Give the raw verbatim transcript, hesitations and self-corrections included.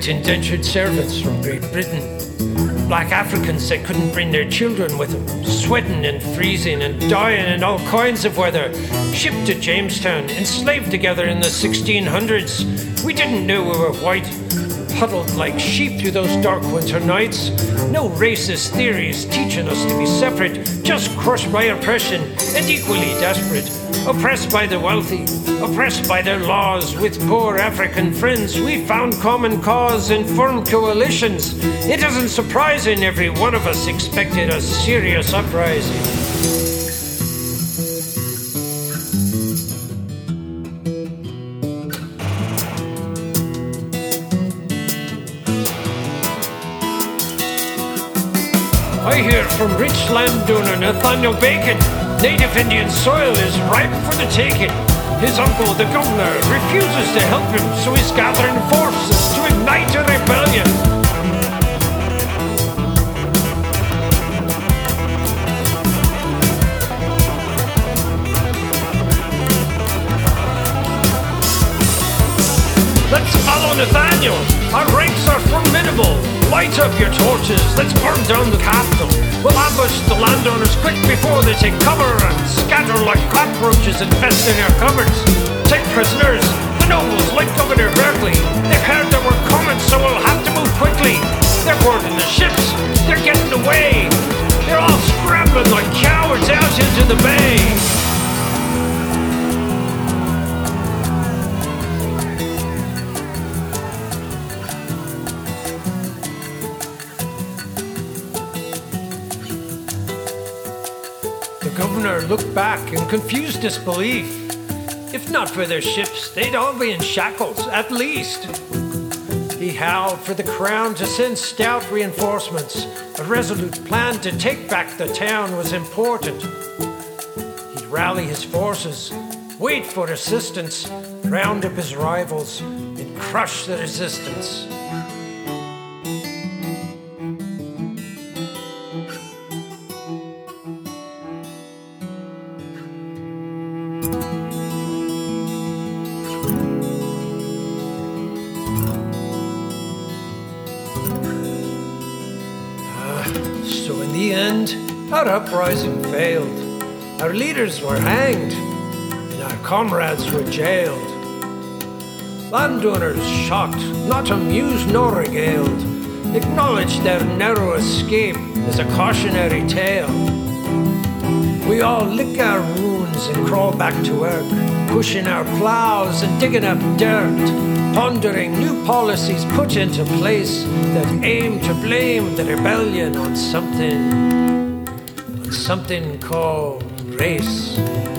sent indentured servants from Great Britain. Black Africans that couldn't bring their children with them, sweating and freezing and dying in all kinds of weather. Shipped to Jamestown, enslaved together in the sixteen hundreds. We didn't know we were white, huddled like sheep through those dark winter nights. No racist theories teaching us to be separate, just crushed by oppression and equally desperate. Oppressed by the wealthy, oppressed by their laws. With poor African friends, we found common cause and formed coalitions. It isn't surprising every one of us expected a serious uprising. I hear from rich landowner Nathaniel Bacon, native Indian soil is ripe for the taking. His uncle, the governor, refuses to help him, so he's gathering forces to ignite a rebellion. Let's follow Nathaniel. Our ranks are formidable. Light up your torches. Let's burn down the capital. We'll ambush the landowners quick before they take cover and scatter like cockroaches infesting our cupboards. Take prisoners. The nobles, like Governor Berkeley. They've heard that we're coming, so we'll have to move quickly. They're boarding the ships. They're getting away. They're all scrambling like cowards out into the bay. The governor looked back in confused disbelief. If not for their ships, they'd all be in shackles, at least. He howled for the crown to send stout reinforcements. A resolute plan to take back the town was important. He'd rally his forces, wait for assistance, round up his rivals, and crush the resistance. So in the end, our uprising failed. Our leaders were hanged, and our comrades were jailed. Landowners shocked, not amused nor regaled, acknowledged their narrow escape as a cautionary tale. We all lick our wounds and crawl back to work, pushing our plows and digging up dirt, pondering new policies put into place that aim to blame the rebellion on something, on something called race.